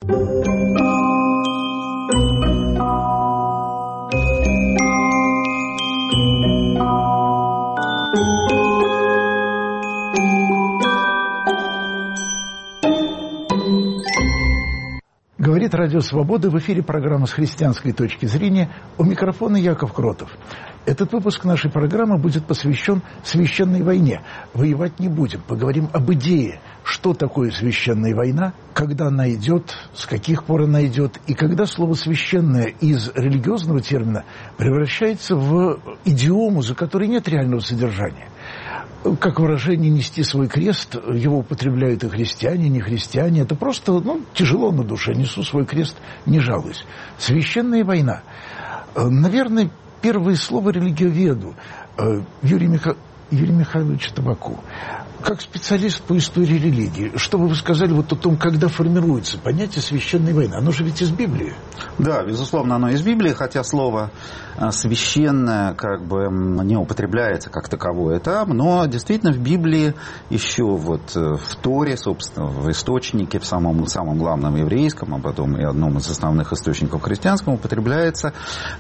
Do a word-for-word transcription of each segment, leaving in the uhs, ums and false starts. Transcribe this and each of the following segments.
Говорит Радио Свобода, в эфире программа «С христианской точки зрения», у микрофона Яков Кротов. Этот выпуск нашей программы будет посвящен священной войне. Воевать не будем, поговорим об идее, что такое священная война, когда она идет, с каких пор она идет, и когда слово «священное» из религиозного термина превращается в идиому, за которой нет реального содержания. Как выражение «нести свой крест», его употребляют и христиане, и не христиане. Это просто, ну, тяжело на душе. Несу свой крест, не жалуюсь. Священная война. Наверное, первое слово религиоведу Юрию Миха... Юрию Михайловичу Табаку. Как специалист по истории религии, что бы вы сказали вот о том, когда формируется понятие священной войны? Оно же ведь из Библии. Да, безусловно, оно из Библии, хотя слово священное как бы не употребляется как таковое там, но действительно в Библии еще вот в Торе, собственно, в источнике, в самом, самом главном еврейском, а потом и одном из основных источников христианском употребляется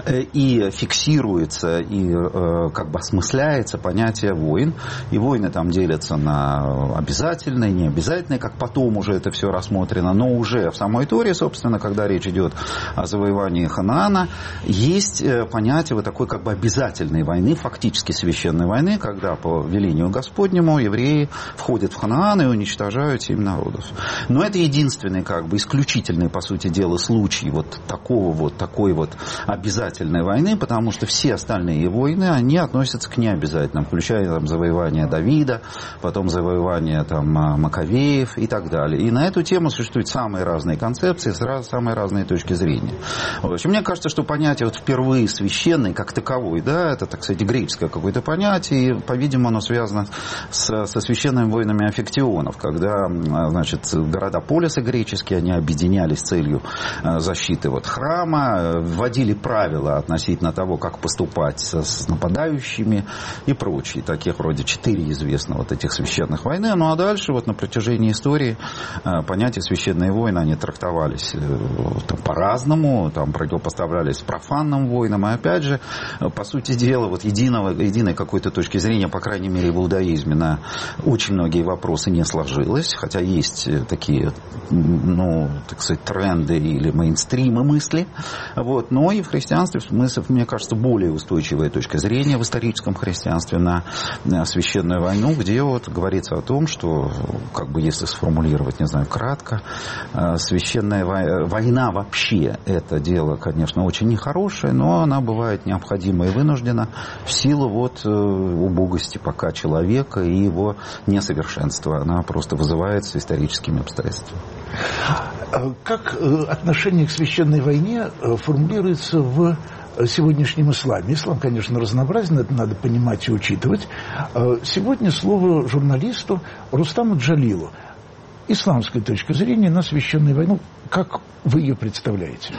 и фиксируется, и как бы осмысляется понятие войн. И войны там делятся на обязательные, необязательные, как потом уже это все рассмотрено, но уже в самой Торе, собственно, когда речь идет о завоевании Ханаана, есть понятие вот такой как бы обязательной войны, фактически священной войны, когда по велению Господнему евреи входят в Ханаан и уничтожают семь народов. Но это единственный, как бы исключительный, по сути дела, случай вот такого вот, такой вот обязательной войны, потому что все остальные войны, они относятся к необязательным, включая там завоевание Давида, потом завоевание там Маковеев и так далее. И на эту тему существуют самые разные концепции, самые разные точки зрения. В общем, мне кажется, что понятие вот впервые священный как таковой, да, это, так сказать, греческое какое-то понятие, и, по-видимому, оно связано с, со священными войнами Афектионов, когда, значит, города-полисы греческие, они объединялись с целью защиты вот храма, вводили правила относительно того, как поступать с, с нападающими и прочие, таких вроде четыре известно вот этих священных войны. Ну а дальше вот на протяжении истории понятия священные войны, они трактовались там, по-разному, там противопоставлялись профанным войнам, и опять же, по сути дела, вот единого, единой какой-то точки зрения, по крайней мере, в иудаизме на очень многие вопросы не сложилось, хотя есть такие, ну, так сказать, тренды или мейнстримы мысли, вот, но и в христианстве, смысл, мне кажется, более устойчивая точка зрения в историческом христианстве на священную войну, где вот говорится о том, что, как бы, если сформулировать, не знаю, кратко, священная война вообще это дело, конечно, очень нехорошее, но она бывает необходима и вынуждена в силу вот убогости пока человека и его несовершенства. Она просто вызывается историческими обстоятельствами. Как отношение к священной войне формулируется в сегодняшнем исламе? Ислам, конечно, разнообразен, это надо понимать и учитывать. Сегодня слово журналисту Рустаму Джалилу. Исламская точка зрения на священную войну. Как вы ее представляете?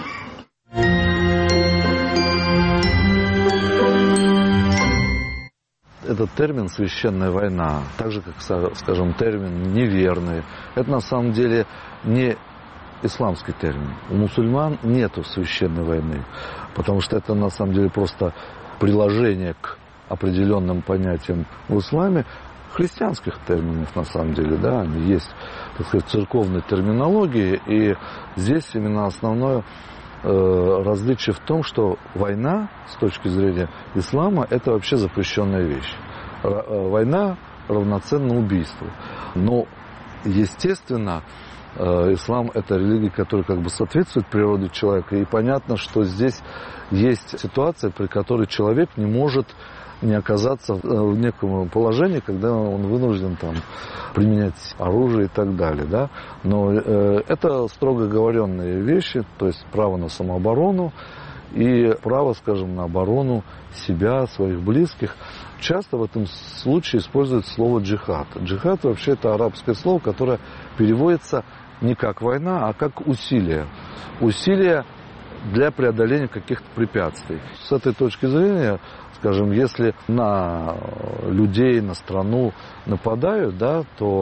Этот термин «священная война», так же, как, скажем, термин «неверный», это на самом деле не исламский термин. У мусульман нету священной войны, потому что это на самом деле просто приложение к определенным понятиям в исламе христианских терминов, на самом деле, да, они есть, так сказать, в церковной терминологии, и здесь именно основное различие в том, что война, с точки зрения ислама, это вообще запрещенная вещь. Война равноценна убийству. Но, естественно, ислам – это религия, которая как бы соответствует природе человека. И понятно, что здесь есть ситуация, при которой человек не может не оказаться в неком положении, когда он вынужден там применять оружие и так далее, да. Но э, это строго оговоренные вещи, то есть право на самооборону и право, скажем, на оборону себя, своих близких. Часто в этом случае используют слово джихад. Джихад вообще это арабское слово, которое переводится не как война, а как усилие. Усилие для преодоления каких-то препятствий. С этой точки зрения, скажем, если на людей, на страну нападают, да, то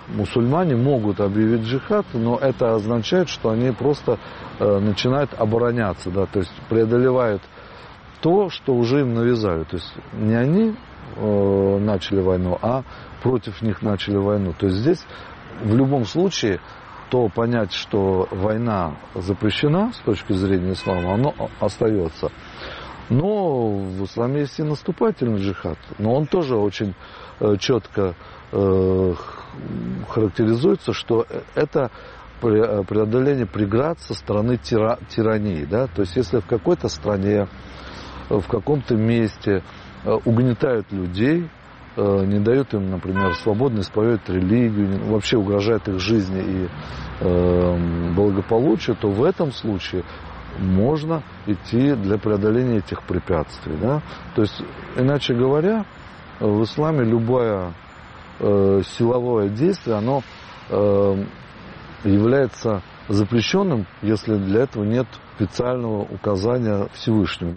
мусульмане могут объявить джихад, но это означает, что они просто э, начинают обороняться, да, то есть преодолевают то, что уже им навязали. То есть не они э, начали войну, а против них начали войну. То есть здесь в любом случае то понять, что война запрещена с точки зрения ислама, оно остается. Но в исламе есть и наступательный джихад. Но он тоже очень э, четко э, характеризуется, что это преодоление преград со стороны тира, тирании. Да? То есть если в какой-то стране, в каком-то месте угнетают людей, не дают им, например, свободно исповедовать религию, вообще угрожает их жизни и э, благополучию, то в этом случае можно идти для преодоления этих препятствий. Да? То есть, иначе говоря, в исламе любое э, силовое действие, оно э, является запрещенным, если для этого нет специального указания Всевышнего.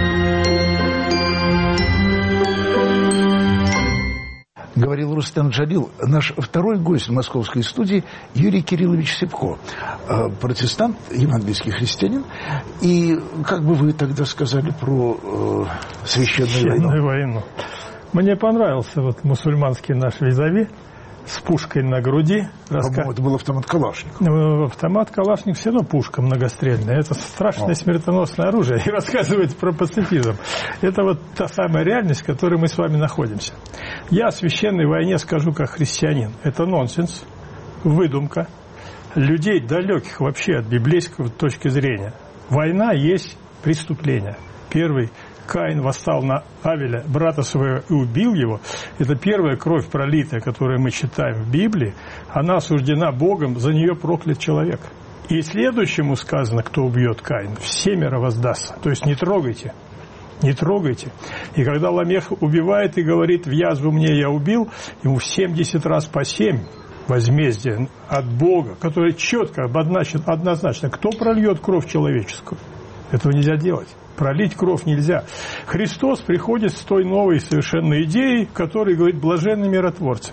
Говорил Рустем Джалил, наш второй гость в московской студии Юрий Кириллович Сипко, протестант, евангельский христианин. И как бы вы тогда сказали про э, священную войну? войну? Мне понравился вот мусульманский наш визави с пушкой на груди. Раска... Это был автомат Калашников. Автомат Калашников все равно пушка многострельная. Это страшное, О. смертоносное оружие. И рассказывать про пацифизм. Это вот та самая реальность, в которой мы с вами находимся. Я о священной войне скажу как христианин. Это нонсенс, выдумка людей, далеких вообще от библейской точки зрения. Война есть преступление. Первый Каин восстал на Авеля, брата своего, и убил его. Это первая кровь пролитая, которую мы читаем в Библии. Она осуждена Богом, за нее проклят человек. И следующему сказано, кто убьет Каина, всемеро воздастся. То есть не трогайте, не трогайте. И когда Ламех убивает и говорит, в язву мне я убил, ему семьдесят раз по семь возмездие от Бога, который четко обозначен однозначно, кто прольет кровь человеческую. Этого нельзя делать. Пролить кровь нельзя. Христос приходит с той новой совершенно идеей, которая говорит блаженные миротворцы.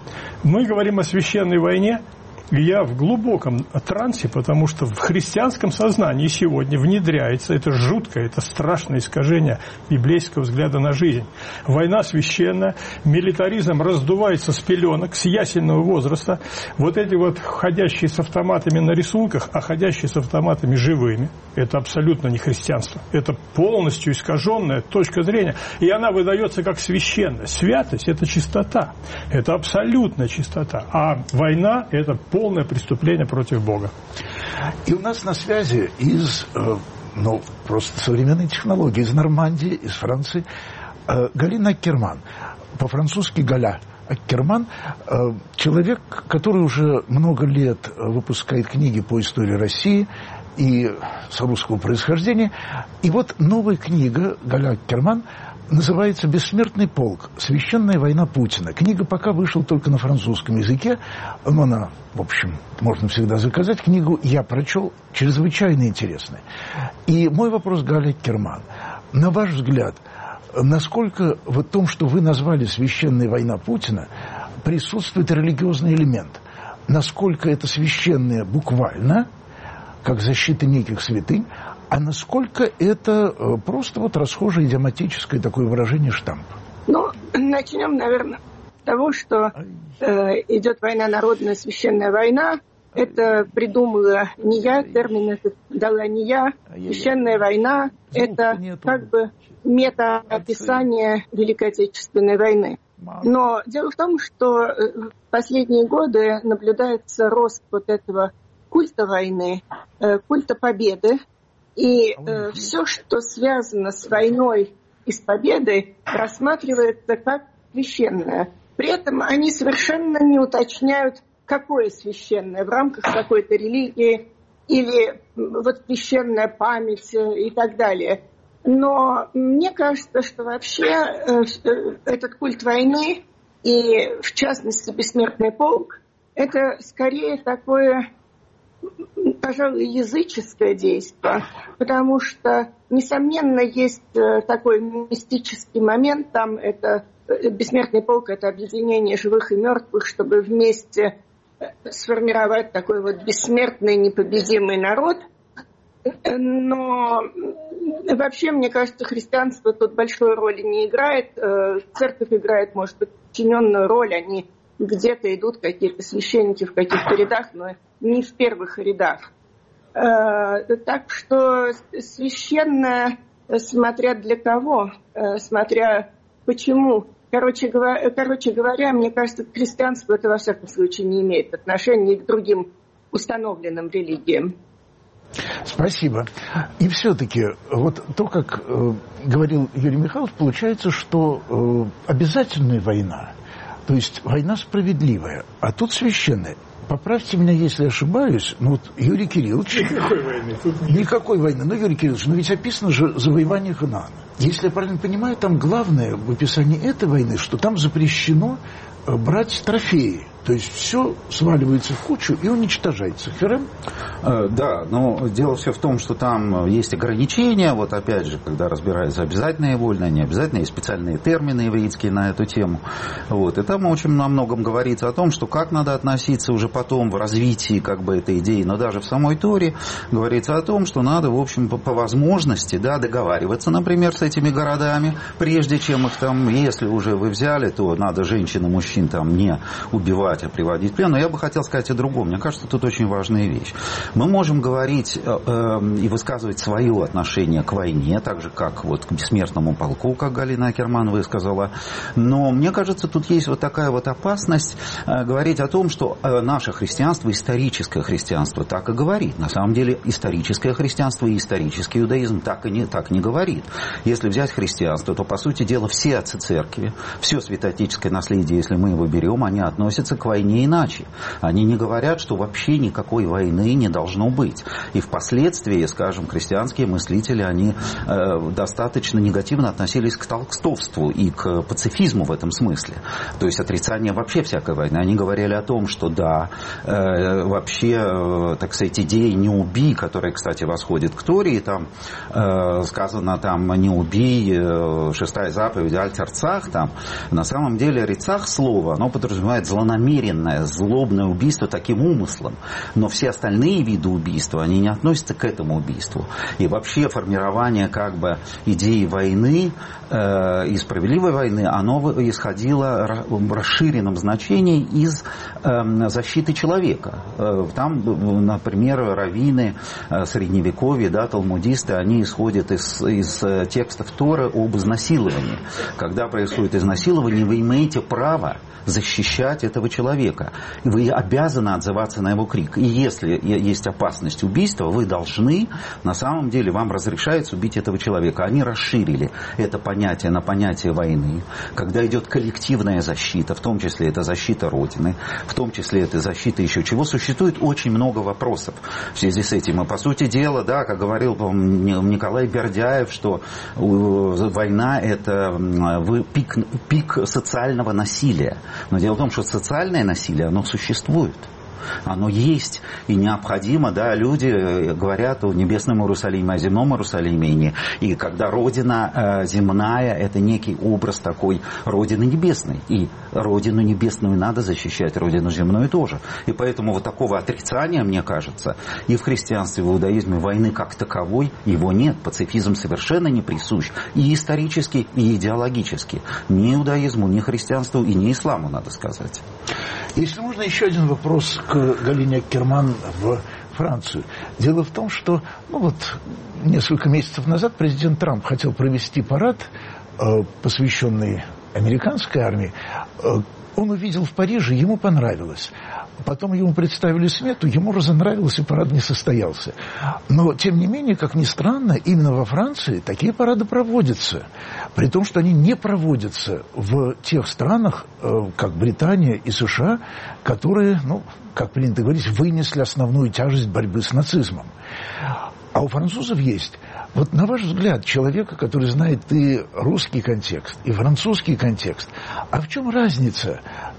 Мы говорим о священной войне, и я в глубоком трансе, потому что в христианском сознании сегодня внедряется это жуткое, это страшное искажение библейского взгляда на жизнь. Война священная, милитаризм раздувается с пеленок, с ясельного возраста. Вот эти вот ходящие с автоматами на рисунках, а ходящие с автоматами живыми, это абсолютно не христианство. Это полностью искаженная точка зрения. И она выдается как священная. Святость – это чистота. Это абсолютная чистота. А война – это полное преступление против Бога. И у нас на связи из, ну, просто современной технологии, из Нормандии, из Франции, Галина Аккерман. По-французски Галя Аккерман. Человек, который уже много лет выпускает книги по истории России и с русского происхождения. И вот новая книга Галя Аккерман называется «Бессмертный полк. Священная война Путина». Книга пока вышла только на французском языке, но она, в общем, можно всегда заказать. Книгу я прочел, чрезвычайно интересная. И мой вопрос, Галя Аккерман, на ваш взгляд, насколько в том, что вы назвали «Священная война Путина», присутствует религиозный элемент? Насколько это священное буквально, как защита неких святынь, а насколько это просто вот расхожее идиоматическое такое выражение штампа? Ну, начнем, наверное, с того, что э, идет война народная, священная война. Это придумала не я, термин этот дала не я. Священная война – это как бы метаописание Великой Отечественной войны. Но дело в том, что в последние годы наблюдается рост вот этого культа войны, э, культа победы. И э, все, что связано с войной и с победой, рассматривается как священное. При этом они совершенно не уточняют, какое священное в рамках какой-то религии или вот священная память и так далее. Но мне кажется, что вообще э, этот культ войны и, в частности, бессмертный полк, это скорее такое, пожалуй, языческое действие, потому что, несомненно, есть такой мистический момент, там это бессмертный полк – это объединение живых и мертвых, чтобы вместе сформировать такой вот бессмертный, непобедимый народ. Но вообще, мне кажется, христианство тут большой роли не играет. Церковь играет, может быть, подчиненную роль. Они где-то идут, какие-то священники в каких-то рядах, но не в первых рядах. Так что священное, смотря для кого, смотря почему. Короче говоря, короче говоря, мне кажется, христианство это во всяком случае не имеет отношения к другим установленным религиям. Спасибо. И все-таки, вот то, как э, говорил Юрий Михайлович, получается, что э, обязательная война, то есть война справедливая, а тут священная. Поправьте меня, если ошибаюсь, но вот Юрий Кириллович... Никакой войны. Тут никакой войны. Но, Юрий Кириллович, но ведь описано же завоевание Ханаана. Если я правильно понимаю, там главное в описании этой войны, что там запрещено брать трофеи. То есть все сваливается в кучу и уничтожается. Херем? Да, но дело все в том, что там есть ограничения. Вот опять же, когда разбирается обязательное и вольное, необязательное, есть специальные термины еврейские на эту тему. Вот. И там очень во многом говорится о том, что как надо относиться уже потом в развитии как бы этой идеи. Но даже в самой Торе говорится о том, что надо, в общем, по, по возможности, да, договариваться, например, с этими городами, прежде чем их там, если уже вы взяли, то надо женщин и мужчин там не убивать, а приводить в плен. Но я бы хотел сказать о другом. Мне кажется, тут очень важная вещь. Мы можем говорить э, э, и высказывать свое отношение к войне, так же, как вот к бессмертному полку, как Галина Акерман высказала. Но мне кажется, тут есть вот такая вот опасность э, говорить о том, что э, наше христианство, историческое христианство так и говорит. На самом деле, историческое христианство и исторический иудаизм так и не, так не говорит. Если взять христианство, то, по сути дела, все отцы церкви, все святоотеческое наследие, если мы его берем, они относятся к войне иначе. Они не говорят, что вообще никакой войны не должно быть. И впоследствии, скажем, христианские мыслители, они э, достаточно негативно относились к толстовству и к пацифизму в этом смысле. То есть отрицание вообще всякой войны. Они говорили о том, что да, э, вообще, э, так сказать, идея «не убий», которая, кстати, восходит к Торе, и там э, сказано там «не убий», э, шестая заповедь «аль-терцах», там, на самом деле рецах слово, оно подразумевает злонамеренное, злобное убийство таким умыслом. Но все остальные виды убийства, они не относятся к этому убийству. И вообще формирование как бы идеи войны э, и справедливой войны, оно исходило в расширенном значении из э, защиты человека. Э, там, например, раввины э, средневековья, да, талмудисты, они исходят из, из текстов Торы об изнасиловании. Когда происходит изнасилование, вы имеете право защищать этого человека. Вы обязаны отзываться на его крик. И если есть опасность убийства, вы должны, на самом деле, вам разрешается убить этого человека. Они расширили это понятие на понятие войны. Когда идет коллективная защита, в том числе это защита Родины, в том числе это защита еще чего, существует очень много вопросов в связи с этим. И, по сути дела, да, как говорил Николай Бердяев, что война – это пик, пик социального насилия. Но дело в том, что социальное насилие, оно существует. Оно есть и необходимо, да, люди говорят о небесном Иерусалиме, о земном Иерусалиме, и когда Родина э, земная, это некий образ такой Родины небесной, и Родину небесную надо защищать, Родину земную тоже, и поэтому вот такого отрицания, мне кажется, и в христианстве, и в иудаизме войны как таковой, его нет, пацифизм совершенно не присущ, и исторически, и идеологически, ни иудаизму, ни христианству, и ни исламу, надо сказать. Если можно, еще один вопрос к Галине Акерман в Францию. Дело в том, что ну вот, несколько месяцев назад президент Трамп хотел провести парад, э, посвященный американской армии. Э, он увидел в Париже, ему понравилось. Потом ему представили смету, ему разонравилось, и парад не состоялся. Но, тем не менее, как ни странно, именно во Франции такие парады проводятся. При том, что они не проводятся в тех странах, как Британия и США, которые, ну, как принято говорить, вынесли основную тяжесть борьбы с нацизмом. А у французов есть. Вот на ваш взгляд, человека, который знает и русский контекст, и французский контекст, а в чем разница,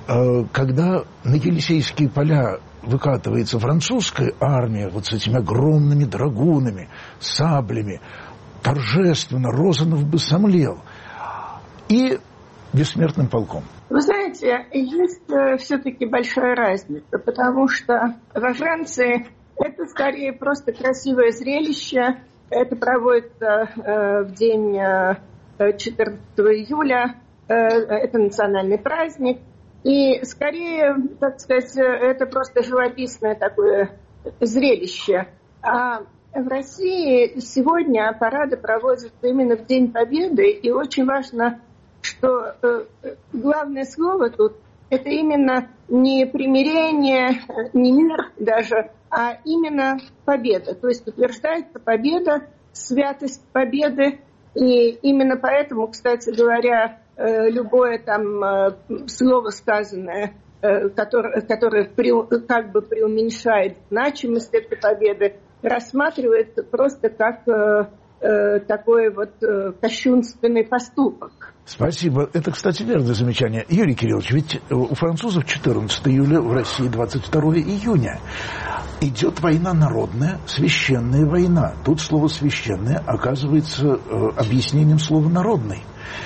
когда на Елисейские поля выкатывается французская армия вот с этими огромными драгунами, саблями, торжественно, Розанов бы сомлел, и бессмертным полком? Вы знаете, есть э, все-таки большая разница, потому что во Франции это скорее просто красивое зрелище. Это проводится э, в день э, четырнадцатого июля. Э, это национальный праздник. И скорее, так сказать, это просто живописное такое зрелище. А в России сегодня парады проводятся именно в День Победы. И очень важно, что э, главное слово тут это именно не примирение, не мир даже, а именно победа. То есть утверждается победа, святость победы. И именно поэтому, кстати говоря, любое там слово сказанное, которое, которое как бы преуменьшает значимость этой победы, рассматривается просто как такой вот кощунственный поступок. Спасибо. Это, кстати, верное замечание. Юрий Кириллович, ведь у французов четырнадцатого июля, в России двадцать второго июня. Идет война народная, священная война. Тут слово «священное» оказывается э, объяснением слова «народный».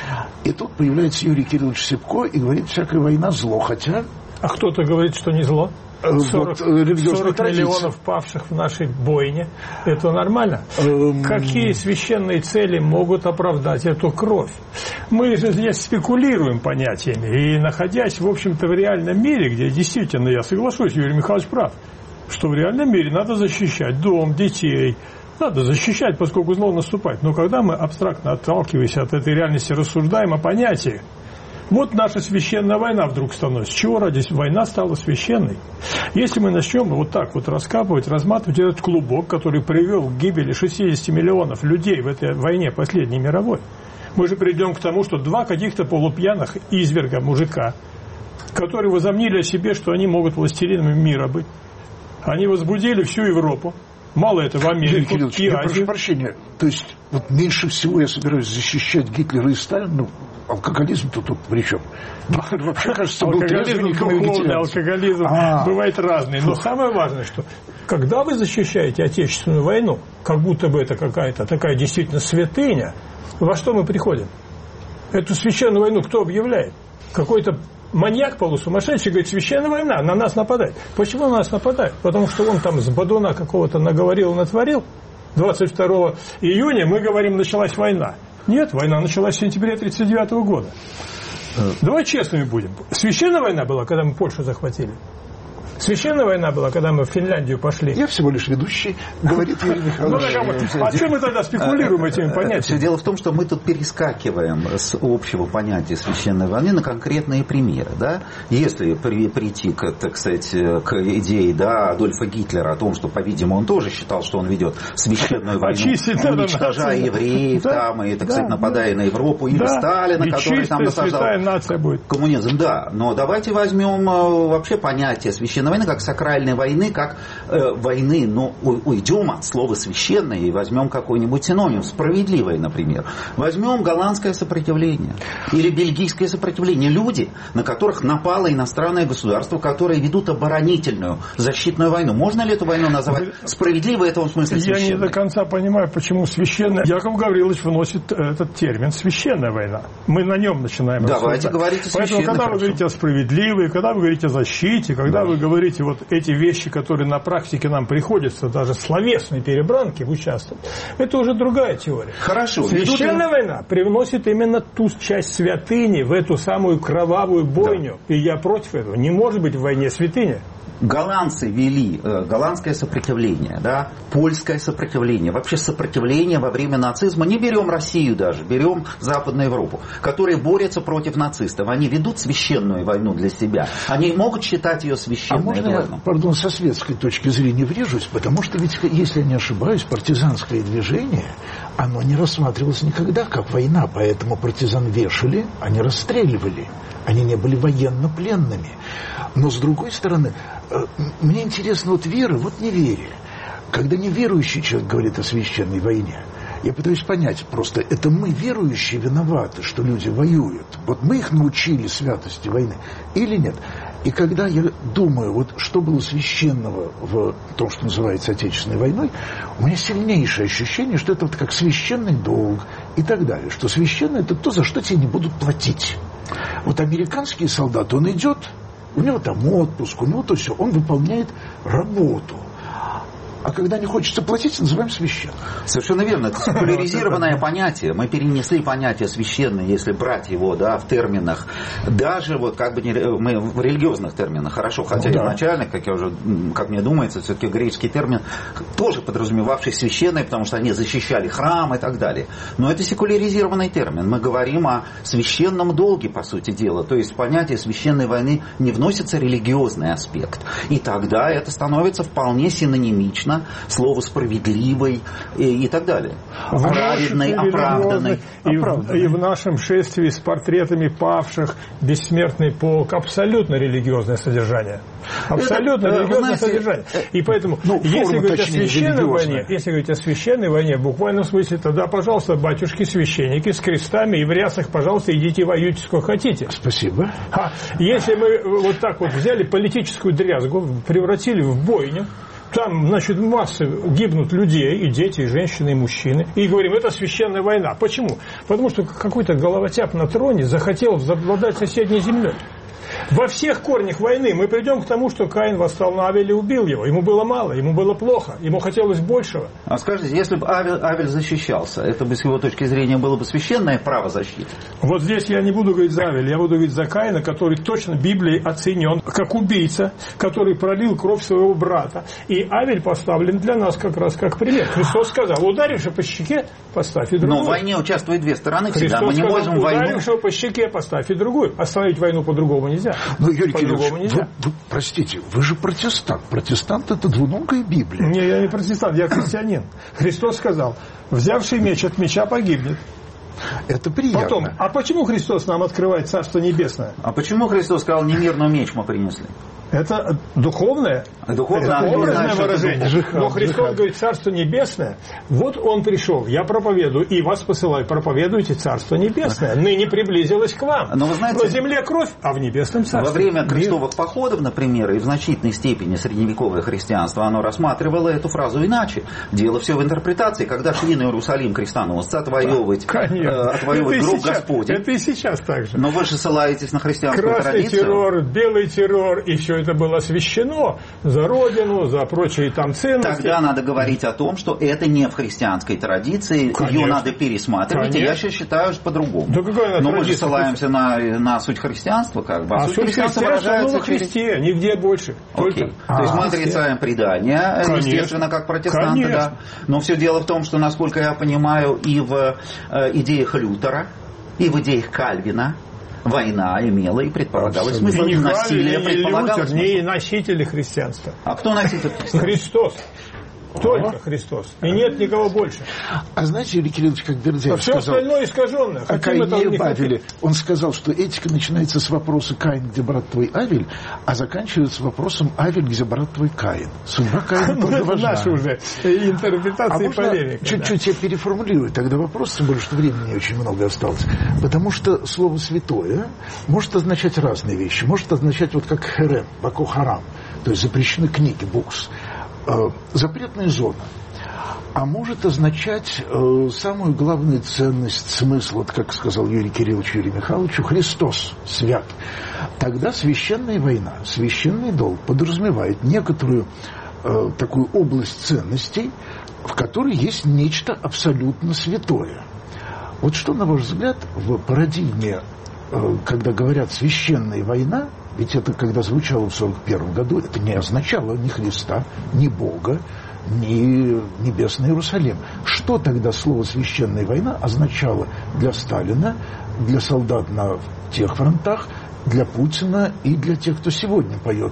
И тут появляется Юрий Кириллович Сипко и говорит, всякая война зло, хотя... А кто-то говорит, что не зло? сорок, вот, сорок миллионов павших в нашей бойне. Это нормально? Эм... Какие священные цели могут оправдать эту кровь? Мы же здесь спекулируем понятиями. И находясь, в общем-то, в реальном мире, где действительно, я соглашусь, Юрий Михайлович прав, что в реальном мире надо защищать дом, детей. Надо защищать, поскольку зло наступает. Но когда мы абстрактно отталкиваясь от этой реальности рассуждаем о понятии, вот наша священная война вдруг становится. С чего ради война стала священной? Если мы начнем вот так вот раскапывать, разматывать этот клубок, который привел к гибели шестьдесят миллионов людей в этой войне последней мировой, мы же придем к тому, что два каких-то полупьяных изверга мужика, которые возомнили о себе, что они могут властелинами мира быть, они возбудили всю Европу. Мало это в Америку и Азию. Я прошу прощения. То есть вот меньше всего я собираюсь защищать Гитлера и Сталина. Ну, алкоголизм-то тут при чем? Вообще, кажется, был духовный алкоголизм бывает разный. Но самое важное, что когда вы защищаете Отечественную войну, как будто бы это какая-то такая действительно святыня, во что мы приходим? Эту священную войну кто объявляет? Какой-то маньяк полусумасшедший говорит, священная война, на нас нападает. Почему на нас нападает? Потому что он там с бадуна какого-то наговорил, натворил. двадцать второго июня мы говорим, началась война. Нет, война началась в сентябре тридцать девятого года. Давай честными будем. Священная война была, когда мы Польшу захватили. Священная война была, когда мы в Финляндию пошли. Я всего лишь ведущий, говорит Юрий Михайлович. Ну, а чем мы тогда спекулируем этими понятиями? Все дело в том, что мы тут перескакиваем с общего понятия священной войны на конкретные примеры. Да? Если при, прийти к, так сказать, к идее да, Адольфа Гитлера о том, что, по-видимому, он тоже считал, что он ведет священную войну, уничтожая евреев да, там, и, так да, сказать, нападая да, на Европу, или да, Сталина, и который там насаждал коммунизм. Да, но давайте возьмем вообще понятие священной войны как сакральной войны, как э, войны, но уйдем от слова священное и возьмем какой-нибудь синоним, справедливое, например. Возьмем голландское сопротивление или бельгийское сопротивление. Люди, на которых напало иностранное государство, которые ведут оборонительную, защитную войну. Можно ли эту войну назвать справедливой в этом смысле священной? Я не до конца понимаю, почему священная. Яков Гаврилович вносит этот термин священная война. Мы на нем начинаем Давайте рассуждать. Говорить о священной. Поэтому, когда хорошо. Вы говорите о справедливой, когда вы говорите о защите, когда да. вы говорите говорите, вот эти вещи, которые на практике нам приходится, даже словесной перебранки участвовать, это уже другая теория. Хорошо. Священная война привносит именно ту часть святыни в эту самую кровавую бойню. Да. И я против этого. Не может быть в войне святыня. Голландцы вели э, голландское сопротивление, да, польское сопротивление, вообще сопротивление во время нацизма. Не берем Россию даже, берем Западную Европу, которые борются против нацистов. Они ведут священную войну для себя. Они могут считать ее священной. А можно я, пардон, со светской точки зрения врежусь? Потому что ведь, если я не ошибаюсь, партизанское движение, оно не рассматривалось никогда как война. Поэтому партизан вешали, они расстреливали. Они не были военнопленными. Но, с другой стороны, мне интересно, вот вера, вот неверие. Когда неверующий человек говорит о священной войне, я пытаюсь понять, просто это мы, верующие, виноваты, что люди воюют. Вот мы их научили святости войны или нет? И когда я думаю, вот что было священного в том, что называется Отечественной войной, у меня сильнейшее ощущение, что это вот как священный долг и так далее. Что священное – это то, за что тебе не будут платить. Вот американский солдат, он идет, у него там отпуск, у него то все, он выполняет работу. А когда не хочется платить, называем священным. Совершенно верно. Это секуляризированное понятие. Мы перенесли понятие священное, если брать его, да, в терминах, даже вот как бы не, мы в религиозных терминах, хорошо, хотя ну, да. изначально, как я уже, как мне думается, все-таки греческий термин тоже подразумевавший священное, потому что они защищали храм и так далее. Но это секуляризированный термин. Мы говорим о священном долге, по сути дела. То есть в понятие священной войны не вносится религиозный аспект. И тогда это становится вполне синонимично слово «справедливый» и, и так далее. Праведный, оправданный. И, и в нашем шествии с портретами павших бессмертный полк абсолютно религиозное содержание. Абсолютно это, религиозное знаете, содержание. И поэтому, ну, если говорить о священной войне, если говорить о священной войне, в буквальном смысле, тогда, пожалуйста, батюшки, священники с крестами и в рясах, пожалуйста, идите воюйте сколько хотите. Спасибо. А если мы вот так вот взяли политическую дрязгу, превратили в бойню, там, значит, массы гибнут людей, и дети, и женщины, и мужчины. И говорим, это священная война. Почему? Потому что какой-то головотяп на троне захотел завладать соседней землей. Во всех корнях войны мы придем к тому, что Каин восстал на Авеля и убил его. Ему было мало, ему было плохо, ему хотелось большего. А скажите, если бы Авель, Авель защищался, это бы с его точки зрения было бы священное право защиты? Вот здесь я не буду говорить за Авеля, я буду говорить за Каина, который точно Библией оценен как убийца, который пролил кровь своего брата. И Авель поставлен для нас как раз как пример. Христос сказал, ударивши по щеке, поставь и другую. Но в войне участвуют две стороны всегда. Христос Мы не сказал, можем войну... ударившего по щеке, поставь и другую. Остановить войну по-другому нельзя. Ну, Юрий Кириллович, вы, вы, простите, вы же протестант. Протестант – это двуногая Библия. Не, я не протестант, я христианин. Христос сказал, взявший меч от меча погибнет. Это приятно. Потом, а почему Христос нам открывает Царство Небесное? А почему Христос сказал, не мир, но меч мы принесли? Это духовное, духовное это образное выражение. Жихад, Но Христос жихад. говорит, Царство Небесное, вот Он пришел, я проповедую, и вас посылаю, проповедуйте Царство Небесное. Ныне приблизилось к вам. Но вы знаете, на земле кровь, а в небесном Царстве. Во время крестовых походов, например, и в значительной степени средневековое христианство, оно рассматривало эту фразу иначе. Дело все в интерпретации. Когда шли на Иерусалим крестоносцы отвоевывать, э, отвоевывать гроб Господень. Это и сейчас так же. Но вы же ссылаетесь на христианскую Красный традицию. террор, белый террор, и все это было освящено за Родину, за прочие там ценности. Тогда надо говорить о том, что это не в христианской традиции, Конечно. ее надо пересматривать, Конечно. и я сейчас считаю по-другому. Да какая Но мы же ссылаемся на, на суть христианства, как бы. А, а суть суть христианства христианства выражается во Христе, через... нигде больше. Окей. Только... То есть а, мы отрицаем предание, Конечно. естественно, как протестанты, Конечно. да. Но все дело в том, что, насколько я понимаю, и в э, идеях Лютера, и в идеях Кальвина война имела и предполагалось смысл. Не насилие предполагалось. Не носители христианства. А кто носитель христианства? Христос. Только Ага. Христос. И нет никого больше. А знаете, Юрий Кириллович, как Бердяев А все сказал остальное искаженное. о Каине и Авеле, он сказал, что этика начинается с вопроса «Каин, где брат твой Авель?», а заканчивается вопросом «Авель, где брат твой Каин?». Судьба Каина тоже важна. Наши уже интерпретации и полемика. Чуть-чуть я переформулирую тогда вопрос, тем более, что времени не очень много осталось. Потому что слово «святое» может означать разные вещи. Может означать вот как «херем», «бако харам», то есть запрещены книги, букс. Запретная зона. А может означать э, самую главную ценность, смысл, вот как сказал Юрий Кириллович Юрию Михайловичу, Христос свят. Тогда священная война, священный долг подразумевает некоторую э, такую область ценностей, в которой есть нечто абсолютно святое. Вот что, на ваш взгляд, в парадигме, э, когда говорят «священная война», ведь это, когда звучало в сорок первом году, это не означало ни Христа, ни Бога, ни Небесный Иерусалим. Что тогда слово «священная война» означало для Сталина, для солдат на тех фронтах, для Путина и для тех, кто сегодня поет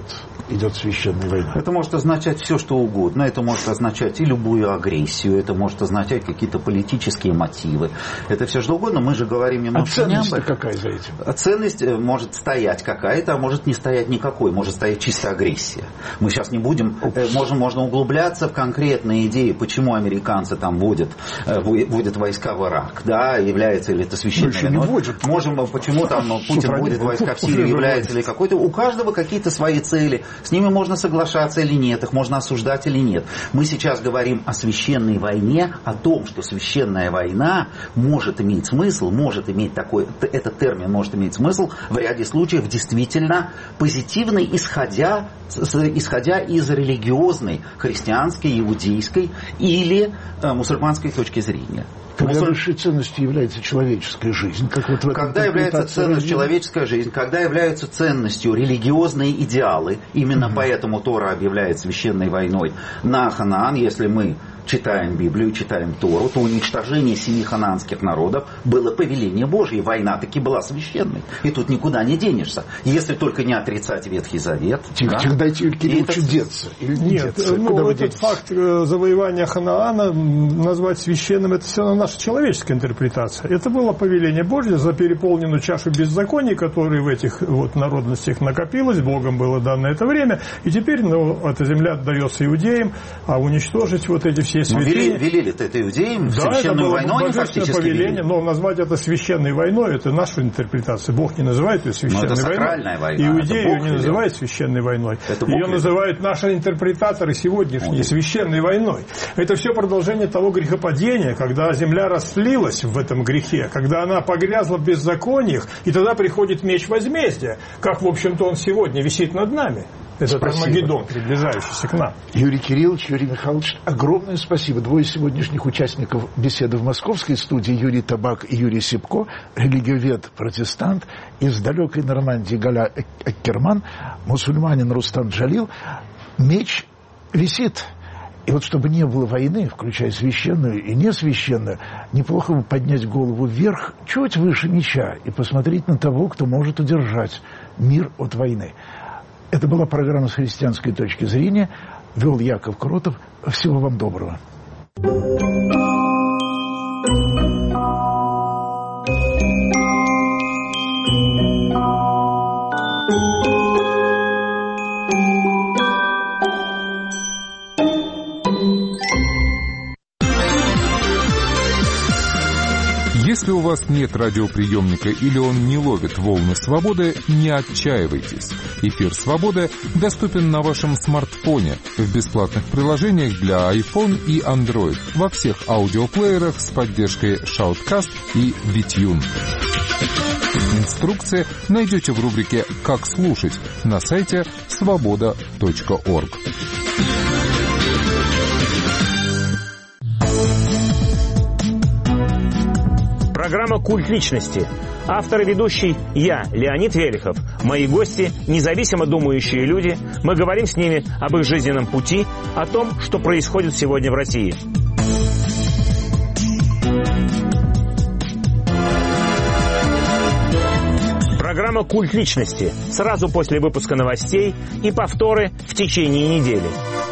идет священная война? Это может означать все, что угодно. Это может означать и любую агрессию, это может означать какие-то политические мотивы. Это все что угодно. Мы же говорим немножко... А ценность какая за этим? Ценность может стоять какая-то, а может не стоять никакой. Может стоять чисто агрессия. Мы сейчас не будем... Можем, можно углубляться в конкретные идеи, почему американцы там вводят, вводят войска в Ирак. Да, является ли это священной войной. Можем, почему там Путин вводит войска в Сирию, является ли какой-то... У каждого какие-то свои цели. С ними можно соглашаться или нет, их можно осуждать или нет. Мы сейчас говорим о священной войне, о том, что священная война может иметь смысл, может иметь такой, этот термин может иметь смысл в ряде случаев действительно позитивный, исходя, исходя из религиозной, христианской, иудейской или э, мусульманской точки зрения. Когда высшей ценностью является человеческая жизнь, как вот в этом когда является ценностью человеческая жизнь, когда являются ценностью религиозные идеалы, именно угу. поэтому Тора объявляет священной войной на Ханаан, если мы читаем Библию, читаем Тору, то уничтожение семи ханаанских народов было повеление Божье. Война таки была священной. И тут никуда не денешься. Если только не отрицать Ветхий Завет. Тихо, да? Тихо, дайте Юрий Кирилловичу это... деться. Или не Нет, деться? Ну, этот денетесь? Факт завоевания Ханаана назвать священным, это все наша человеческая интерпретация. Это было повеление Божье за переполненную чашу беззаконий, которая в этих вот народностях накопилась. Богом было дано это время. И теперь ну, эта земля отдается иудеям, а уничтожить вот эти все Ну, вели, велели-то это иудеям, да, священную войну они фактически повеление, но назвать это священной войной, это наша интерпретация. Бог не называет ее священной это войной. Война, Иудеи ее не называют священной войной. Ее велел. Называют наши интерпретаторы сегодняшние священной войной. Это все продолжение того грехопадения, когда земля растлилась в этом грехе, когда она погрязла в беззакониях, и тогда приходит меч возмездия, как, в общем-то, он сегодня висит над нами. Это Армагеддон, приближающийся к нам. Юрий Кириллович, Юрий Михайлович, огромное спасибо. Двое сегодняшних участников беседы в московской студии, Юрий Табак и Юрий Сипко, религиовед, протестант, из далекой Нормандии Галя Аккерман, мусульманин Рустам Джалил. Меч висит. И вот чтобы не было войны, включая священную и несвященную, неплохо бы поднять голову вверх, чуть выше меча, и посмотреть на того, кто может удержать мир от войны. Это была программа «С христианской точки зрения». Вел Яков Кротов. Всего вам доброго. Если у вас нет радиоприемника или он не ловит волны свободы, не отчаивайтесь. Эфир «Свободы» доступен на вашем смартфоне в бесплатных приложениях для iPhone и Android во всех аудиоплеерах с поддержкой Shoutcast и Витюн. Инструкции найдете в рубрике «Как слушать» на сайте свобода точка орг. Программа «Культ личности». Автор и ведущий я, Леонид Велихов. Мои гости – независимо думающие люди. Мы говорим с ними об их жизненном пути, о том, что происходит сегодня в России. Программа «Культ личности» сразу после выпуска новостей и повторы в течение недели.